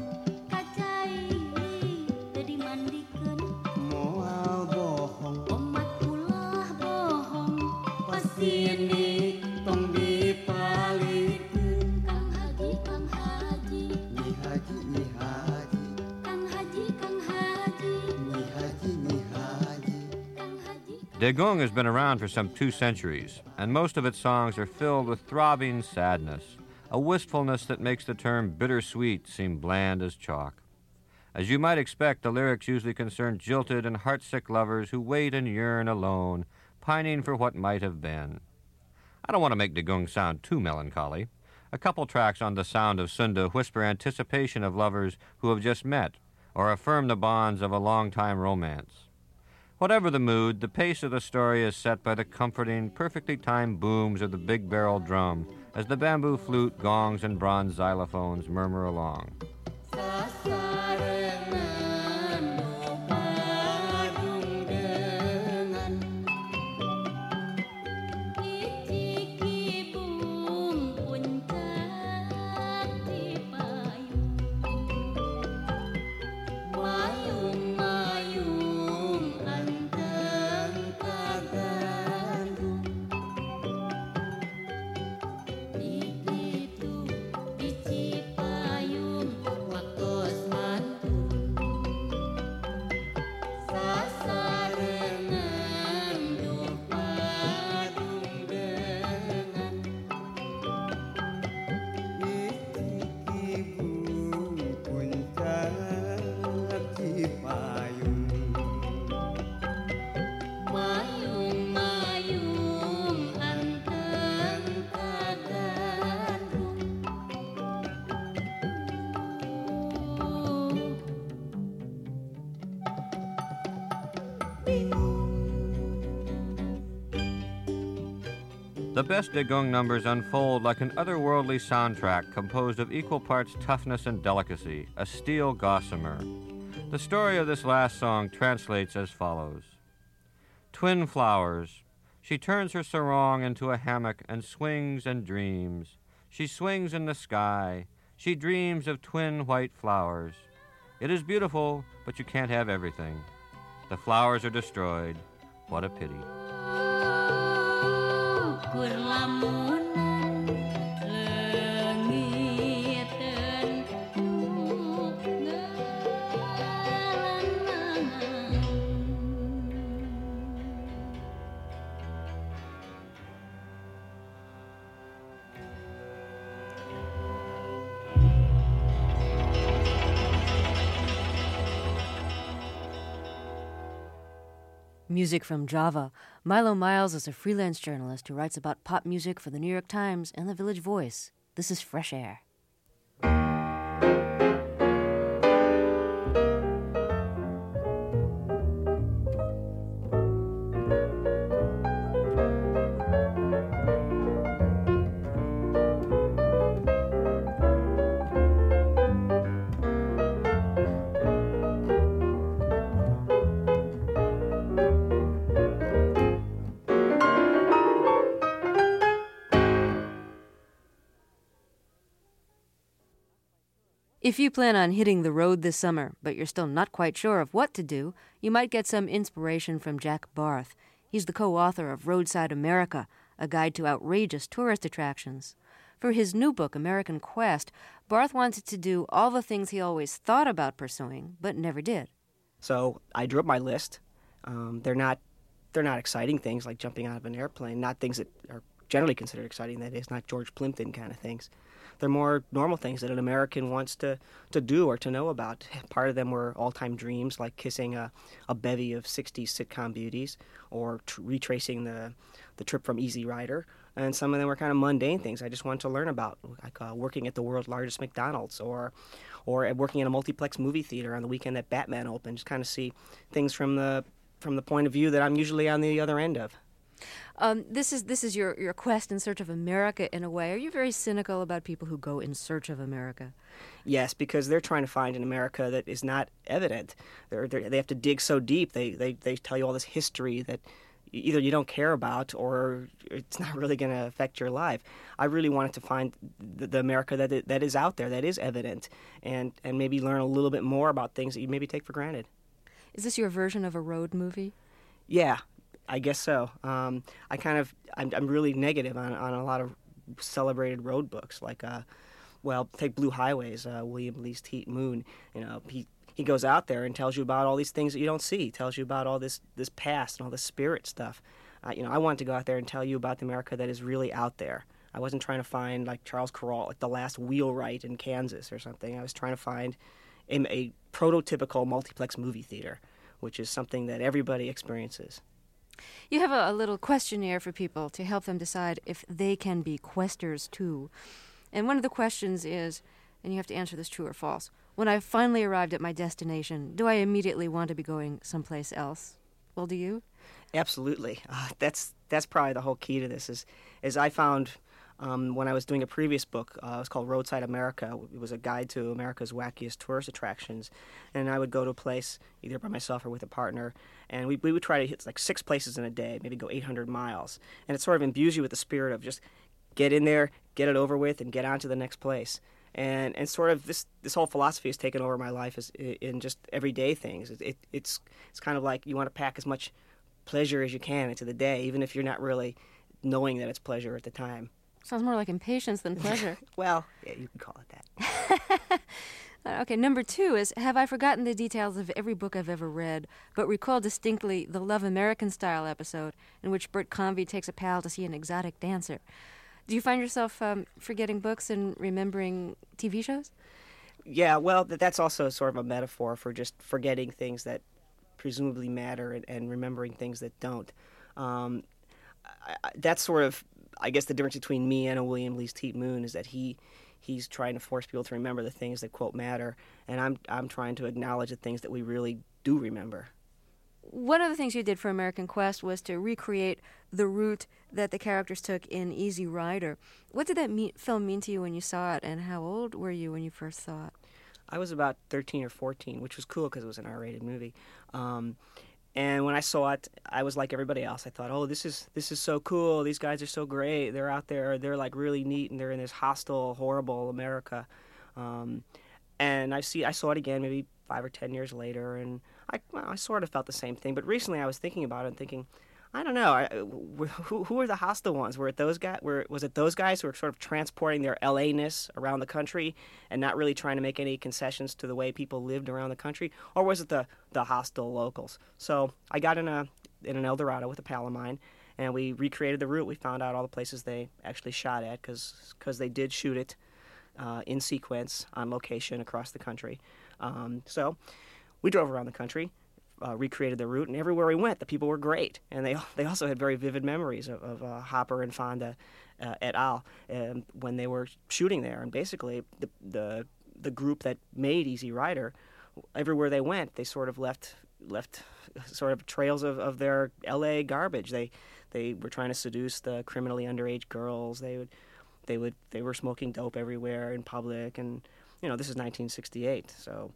Speaker 12: kacai tadi mandikeun moal bohong omat ulah bohong pasini tong dipalikeun Kang Haji Nyi Haji Nyi Haji Kang Haji Nyi Haji Nyi Haji
Speaker 11: Degung has been around for some 2 centuries, and most of its songs are filled with throbbing sadness, a wistfulness that makes the term bittersweet seem bland as chalk. As you might expect, the lyrics usually concern jilted and heartsick lovers who wait and yearn alone, pining for what might have been. I don't want to make Degung sound too melancholy. A couple tracks on The Sound of Sunda whisper anticipation of lovers who have just met, or affirm the bonds of a long-time romance. Whatever the mood, the pace of the story is set by the comforting, perfectly timed booms of the big barrel drum as the bamboo flute, gongs, and bronze xylophones murmur along.
Speaker 12: Di
Speaker 11: The best Degung numbers unfold like an otherworldly soundtrack composed of equal parts toughness and delicacy, a steel gossamer. The story of this last song translates as follows. Twin flowers. She turns her sarong into a hammock and swings and dreams. She swings in the sky. She dreams of twin white flowers. It is beautiful, but you can't have everything. The flowers are destroyed. What a pity.
Speaker 1: Music from Java. Milo Miles is a freelance journalist who writes about pop music for the New York Times and the Village Voice. This is Fresh Air. If you plan on hitting the road this summer, but you're still not quite sure of what to do, you might get some inspiration from Jack Barth. He's the co-author of Roadside America, a guide to outrageous tourist attractions. For his new book, American Quest, Barth wanted to do all the things he always thought about pursuing, but never did.
Speaker 13: So I drew up my list. They're not exciting things like jumping out of an airplane, not things that are generally considered exciting, that is, not George Plimpton kind of things. They're more normal things that an American wants to do or to know about. Part of them were all-time dreams, like kissing a bevy of 60s sitcom beauties or retracing the trip from Easy Rider. And some of them were kind of mundane things I just wanted to learn about, like working at the world's largest McDonald's or working in a multiplex movie theater on the weekend that Batman opened. Just kind of see things from the point of view that I'm usually on the other end of.
Speaker 1: This is your quest in search of America in a way. Are you very cynical about people who go in search of America?
Speaker 13: Yes, because they're trying to find an America that is not evident. They have to dig so deep. They tell you all this history that either you don't care about or it's not really going to affect your life. I really wanted to find the America that is out there, that is evident, and maybe learn a little bit more about things that you maybe take for granted.
Speaker 1: Is this your version of a road movie?
Speaker 13: Yeah. I guess so. I'm really negative on a lot of celebrated road books, like, take Blue Highways, William Least Heat Moon. You know, he goes out there and tells you about all these things that you don't see. He tells you about all this past and all this spirit stuff. I wanted to go out there and tell you about the America that is really out there. I wasn't trying to find, like, Charles Kuralt, like the last wheelwright in Kansas or something. I was trying to find a prototypical multiplex movie theater, which is something that everybody experiences.
Speaker 1: You have a little questionnaire for people to help them decide if they can be questers too. And one of the questions is, and you have to answer this true or false, when I've finally arrived at my destination, do I immediately want to be going someplace else? Well, do you?
Speaker 13: Absolutely. That's probably the whole key to this is I found when I was doing a previous book, it was called Roadside America. It was a guide to America's wackiest tourist attractions. And I would go to a place, either by myself or with a partner, and we would try to hit like 6 places in a day, maybe go 800 miles. And it sort of imbues you with the spirit of just get in there, get it over with, and get on to the next place. And sort of this whole philosophy has taken over my life in just everyday things. It's kind of like you want to pack as much pleasure as you can into the day, even if you're not really knowing that it's pleasure at the time.
Speaker 1: Sounds more like impatience than pleasure.
Speaker 13: Well, yeah, you can call it that.
Speaker 1: Okay, number 2 is, have I forgotten the details of every book I've ever read, but recall distinctly the Love American Style episode in which Bert Convy takes a pal to see an exotic dancer? Do you find yourself forgetting books and remembering TV shows?
Speaker 13: Yeah, well, that's also sort of a metaphor for just forgetting things that presumably matter and remembering things that don't. That's sort of, I guess, the difference between me and a William Least Heat Moon is that he's trying to force people to remember the things that, quote, matter, and I'm trying to acknowledge the things that we really do remember.
Speaker 1: one of the things you did for American Quest was to recreate the route that the characters took in Easy Rider. What did that film mean to you when you saw it, and how old were you when you first saw it?
Speaker 13: I was about 13 or 14, which was cool because it was an R-rated movie. And when I saw it, I was like everybody else. I thought, oh, this is so cool. These guys are so great. They're out there. They're like really neat, and they're in this hostile, horrible America. And I saw it again maybe 5 or 10 years later, and I sort of felt the same thing. But recently, I was thinking about it and thinking, I don't know, who were the hostile ones? Was it those guys who were sort of transporting their LA-ness around the country and not really trying to make any concessions to the way people lived around the country, or was it the hostile locals? So I got in an Eldorado with a pal of mine, and we recreated the route. We found out all the places they actually shot at because they did shoot it in sequence on location across the country. So we drove around the country. Recreated the route, and everywhere we went, the people were great, and they also had very vivid memories of Hopper and Fonda et al. When they were shooting there. And basically, the group that made Easy Rider, everywhere they went, they sort of left sort of trails of their L.A. garbage. They were trying to seduce the criminally underage girls. They were smoking dope everywhere in public, and this is 1968, so.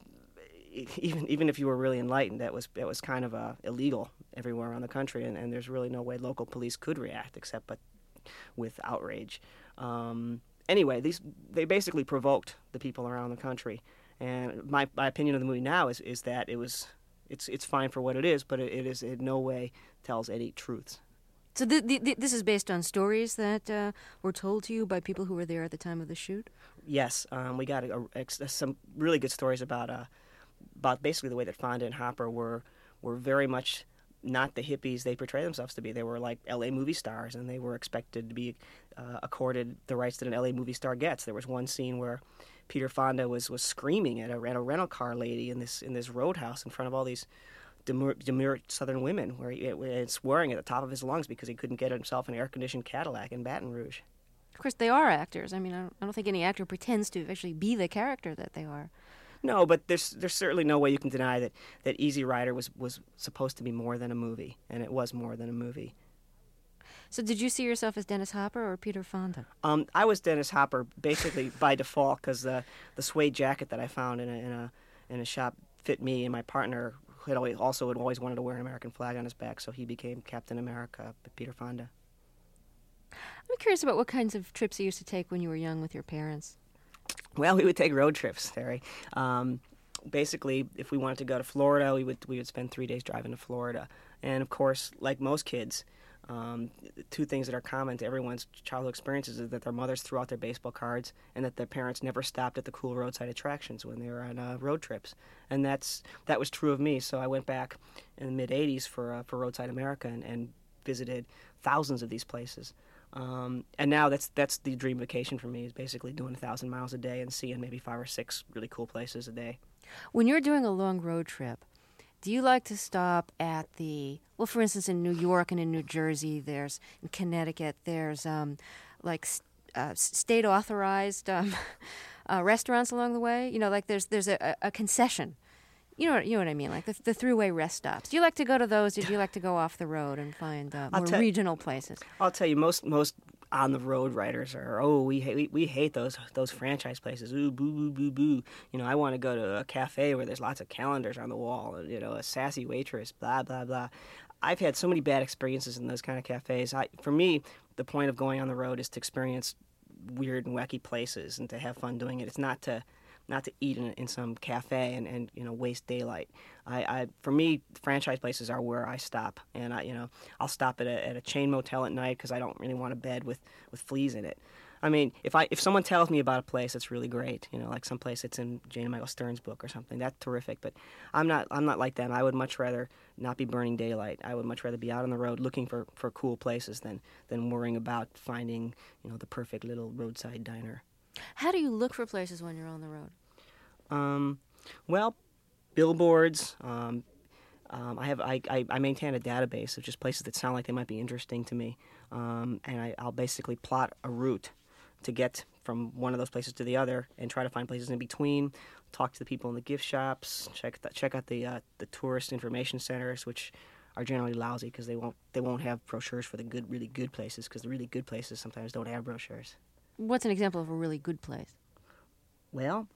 Speaker 13: Even if you were really enlightened, that was kind of illegal everywhere around the country, and there's really no way local police could react except with outrage. Anyway, they basically provoked the people around the country, and my opinion of the movie now is that it's fine for what it is, but it is in no way tells any truths.
Speaker 1: So this is based on stories that were told to you by people who were there at the time of the shoot?
Speaker 13: Yes, we got some really good stories about basically the way that Fonda and Hopper were very much not the hippies they portray themselves to be. They were like L.A. movie stars, and they were expected to be accorded the rights that an L.A. movie star gets. There was one scene where Peter Fonda was screaming at a rental car lady in this roadhouse in front of all these demure Southern women, where he swearing at the top of his lungs because he couldn't get himself an air-conditioned Cadillac in Baton Rouge.
Speaker 1: Of course, they are actors. I mean, I don't think any actor pretends to actually be the character that they are.
Speaker 13: No, but there's certainly no way you can deny that Easy Rider was supposed to be more than a movie, and it was more than a movie.
Speaker 1: So did you see yourself as Dennis Hopper or Peter Fonda?
Speaker 13: I was Dennis Hopper basically by default because the suede jacket that I found in a shop fit me, and my partner had always wanted to wear an American flag on his back, so he became Captain America, Peter Fonda.
Speaker 1: I'm curious about what kinds of trips you used to take when you were young with your parents.
Speaker 13: Well, we would take road trips, Terry. Basically, if we wanted to go to Florida, we would spend 3 days driving to Florida. And of course, like most kids, two things that are common to everyone's childhood experiences is that their mothers threw out their baseball cards, and that their parents never stopped at the cool roadside attractions when they were on road trips. And that was true of me. So I went back in the mid '80s for Roadside America and visited thousands of these places. And now that's the dream vacation for me, is basically doing 1,000 miles a day and seeing maybe 5 or 6 really cool places a day.
Speaker 1: When you're doing a long road trip, do you like to stop at for instance, in New York and in New Jersey, in Connecticut, there's state-authorized restaurants along the way? Like there's a concession. You know what I mean, like the throughway rest stops. Do you like to go to those, or do you like to go off the road and find more regional places?
Speaker 13: I'll tell you, most on the road writers are, we hate those franchise places. Ooh, boo boo boo boo. I want to go to a cafe where there's lots of calendars on the wall, and a sassy waitress, blah blah blah. I've had so many bad experiences in those kind of cafes. For me, the point of going on the road is to experience weird and wacky places and to have fun doing it. It's not to eat in some cafe and waste daylight. For me, franchise places are where I stop, and I'll stop at a chain motel at night because I don't really want a bed with fleas in it. I mean, if someone tells me about a place that's really great, like some place that's in Jane and Michael Stern's book or something, that's terrific. But I'm not like them. I would much rather not be burning daylight. I would much rather be out on the road looking for cool places than worrying about finding the perfect little roadside diner.
Speaker 1: How do you look for places when you're on the road?
Speaker 13: Well, billboards. I maintain a database of just places that sound like they might be interesting to me, and I'll basically plot a route to get from one of those places to the other, and try to find places in between. Talk to the people in the gift shops. Check out the tourist information centers, which are generally lousy because they won't have brochures for the really good places, because the really good places sometimes don't have brochures.
Speaker 1: What's an example of a really good place?
Speaker 13: Well,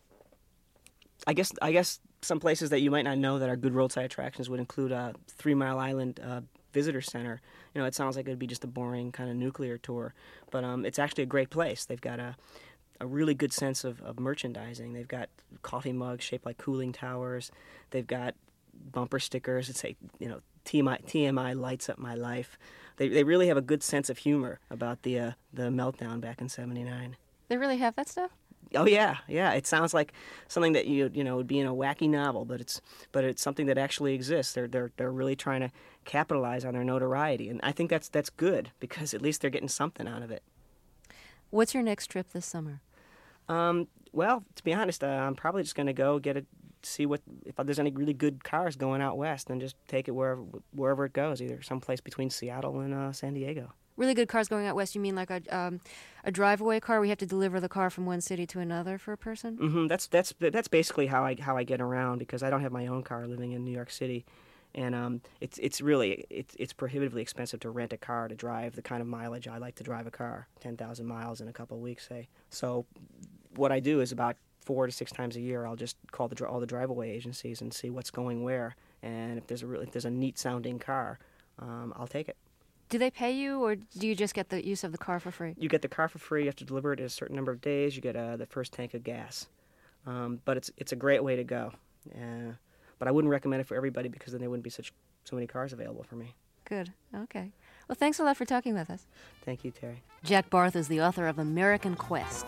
Speaker 13: I guess some places that you might not know that are good roadside attractions would include 3 Mile Island Visitor Center. You know, it sounds like it'd be just a boring kind of nuclear tour, but it's actually a great place. They've got a really good sense of merchandising. They've got coffee mugs shaped like cooling towers. They've got bumper stickers that say, you know, TMI lights up my life. They really have a good sense of humor about the meltdown back in '79.
Speaker 1: They really have that stuff?
Speaker 13: Oh yeah. It sounds like something that you know would be in a wacky novel, but it's something that actually exists. They're really trying to capitalize on their notoriety, and I think that's good, because at least they're getting something out of it.
Speaker 1: What's your next trip this summer?
Speaker 13: Well, to be honest, I'm probably just going to go see if there's any really good cars going out west, and just take it wherever it goes, either someplace between Seattle and San Diego.
Speaker 1: Really good cars going out west, you mean like a drive-away car where you have to deliver the car from one city to another for a person?
Speaker 13: Mm-hmm. That's basically how I get around, because I don't have my own car living in New York City, and it's prohibitively expensive to rent a car to drive the kind of mileage I like to drive a car, 10,000 miles in a couple of weeks, say. So what I do is about 4 to 6 times a year, I'll just call all the drive-away agencies and see what's going where, and if there's a neat-sounding car, I'll take it.
Speaker 1: Do they pay you, or do you just get the use of the car for free?
Speaker 13: You get the car for free. You have to deliver it in a certain number of days. You get the first tank of gas. But it's a great way to go. But I wouldn't recommend it for everybody, because then there wouldn't be so many cars available for me.
Speaker 1: Good. Okay. Well, thanks a lot for talking with us.
Speaker 13: Thank you, Terry.
Speaker 1: Jack Barth is the author of American Quest.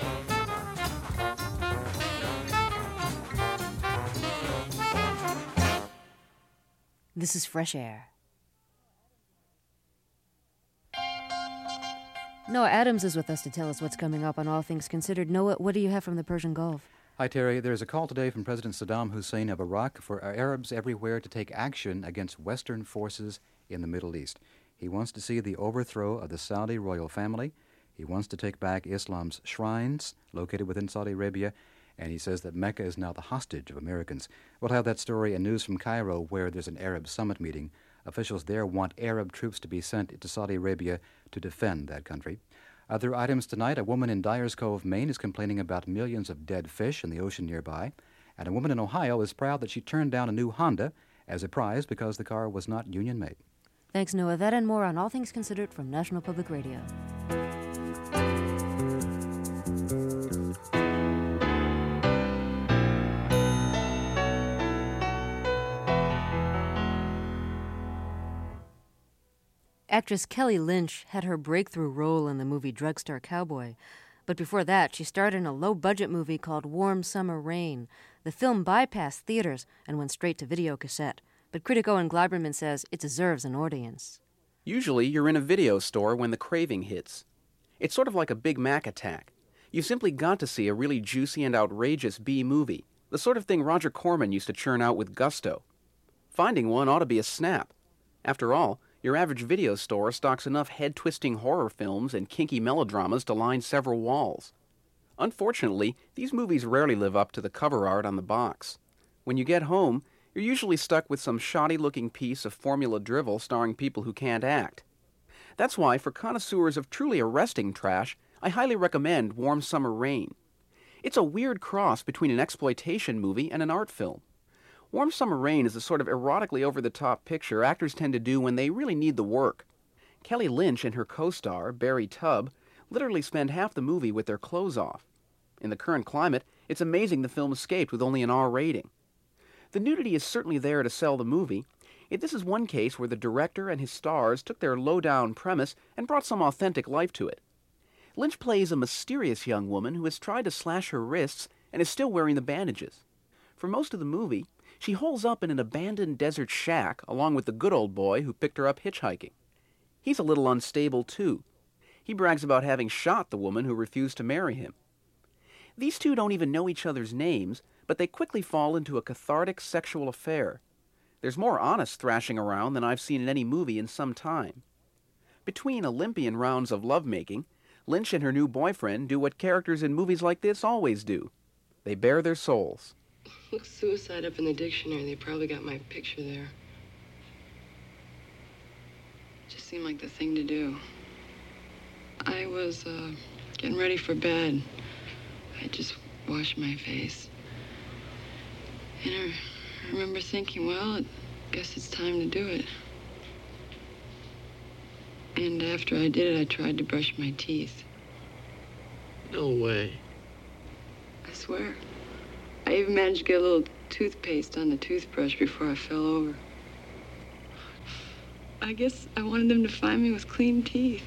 Speaker 1: This is Fresh Air. Noah Adams is with us to tell us what's coming up on All Things Considered. Noah, what do you have from the Persian Gulf?
Speaker 14: Hi, Terry. There's a call today from President Saddam Hussein of Iraq for Arabs everywhere to take action against Western forces in the Middle East. He wants to see the overthrow of the Saudi royal family. He wants to take back Islam's shrines located within Saudi Arabia, and he says that Mecca is now the hostage of Americans. We'll have that story and news from Cairo, where there's an Arab summit meeting. Officials there want Arab troops to be sent to Saudi Arabia to defend that country. Other items tonight: a woman in Dyers Cove, Maine, is complaining about millions of dead fish in the ocean nearby. And a woman in Ohio is proud that she turned down a new Honda as a prize because the car was not union-made.
Speaker 1: Thanks, Noah. That and more on All Things Considered from National Public Radio. Actress Kelly Lynch had her breakthrough role in the movie Drugstore Cowboy. But before that, she starred in a low-budget movie called Warm Summer Rain. The film bypassed theaters and went straight to video cassette. But critic Owen Gleiberman says it deserves an audience.
Speaker 15: Usually, you're in a video store when the craving hits. It's sort of like a Big Mac attack. You've simply got to see a really juicy and outrageous B movie, the sort of thing Roger Corman used to churn out with gusto. Finding one ought to be a snap. After all, your average video store stocks enough head-twisting horror films and kinky melodramas to line several walls. Unfortunately, these movies rarely live up to the cover art on the box. When you get home, you're usually stuck with some shoddy-looking piece of formula drivel starring people who can't act. That's why, for connoisseurs of truly arresting trash, I highly recommend Warm Summer Rain. It's a weird cross between an exploitation movie and an art film. Warm Summer Rain is the sort of erotically over-the-top picture actors tend to do when they really need the work. Kelly Lynch and her co-star, Barry Tubb, literally spend half the movie with their clothes off. In the current climate, it's amazing the film escaped with only an R rating. The nudity is certainly there to sell the movie, yet this is one case where the director and his stars took their low-down premise and brought some authentic life to it. Lynch plays a mysterious young woman who has tried to slash her wrists and is still wearing the bandages. For most of the movie, she holes up in an abandoned desert shack along with the good old boy who picked her up hitchhiking. He's a little unstable, too. He brags about having shot the woman who refused to marry him. These two don't even know each other's names, but they quickly fall into a cathartic sexual affair. There's more honest thrashing around than I've seen in any movie in some time. Between Olympian rounds of lovemaking, Lynch and her new boyfriend do what characters in movies like this always do. They bare their souls.
Speaker 16: Look suicide up in the dictionary. They probably got my picture there. Just seemed like the thing to do. I was getting ready for bed. I just washed my face. And I remember thinking, well, I guess it's time to do it. And after I did it, I tried to brush my teeth.
Speaker 17: No way.
Speaker 16: I swear. I even managed to get a little toothpaste on the toothbrush before I fell over. I guess I wanted them to find me with clean teeth.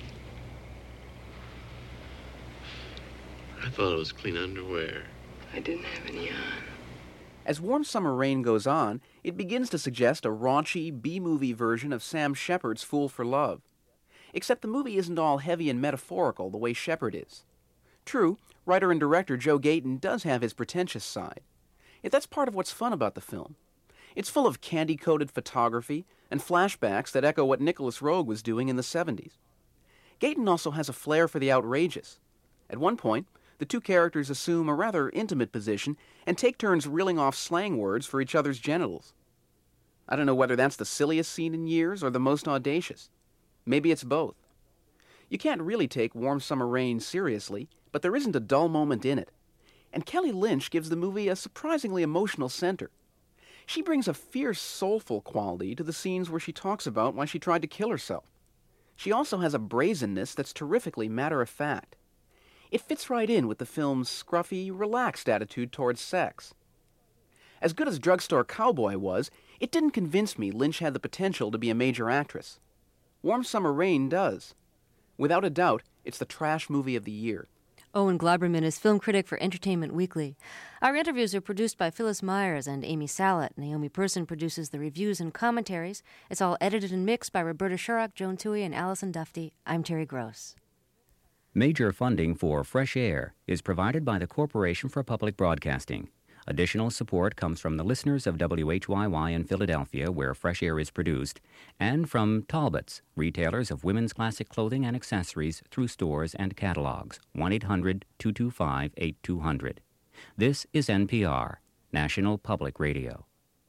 Speaker 17: I thought it was clean underwear.
Speaker 16: I didn't have any on.
Speaker 15: As Warm Summer Rain goes on, it begins to suggest a raunchy, B-movie version of Sam Shepard's Fool for Love. Except the movie isn't all heavy and metaphorical the way Shepard is. True, writer and director Joe Gayton does have his pretentious side. Yet that's part of what's fun about the film. It's full of candy-coated photography and flashbacks that echo what Nicholas Roeg was doing in the 70s. Gayton also has a flair for the outrageous. At one point, the two characters assume a rather intimate position and take turns reeling off slang words for each other's genitals. I don't know whether that's the silliest scene in years or the most audacious. Maybe it's both. You can't really take Warm Summer Rain seriously, but there isn't a dull moment in it. And Kelly Lynch gives the movie a surprisingly emotional center. She brings a fierce, soulful quality to the scenes where she talks about why she tried to kill herself. She also has a brazenness that's terrifically matter-of-fact. It fits right in with the film's scruffy, relaxed attitude towards sex. As good as Drugstore Cowboy was, it didn't convince me Lynch had the potential to be a major actress. Warm Summer Rain does. Without a doubt, it's the trash movie of the year.
Speaker 1: Owen Gleiberman is film critic for Entertainment Weekly. Our interviews are produced by Phyllis Myers and Amy Salet. Naomi Person produces the reviews and commentaries. It's all edited and mixed by Roberta Shurock, Joan Toohey, and Allison Dufty. I'm Terry Gross.
Speaker 7: Major funding for Fresh Air is provided by the Corporation for Public Broadcasting. Additional support comes from the listeners of WHYY in Philadelphia, where Fresh Air is produced, and from Talbots, retailers of women's classic clothing and accessories through stores and catalogs. 1-800-225-8200. This is NPR, National Public Radio.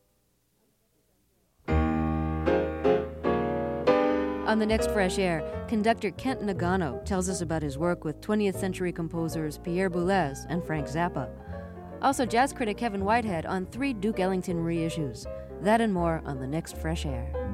Speaker 1: On the next Fresh Air, conductor Kent Nagano tells us about his work with 20th century composers Pierre Boulez and Frank Zappa. Also, jazz critic Kevin Whitehead on 3 Duke Ellington reissues. That and more on the next Fresh Air.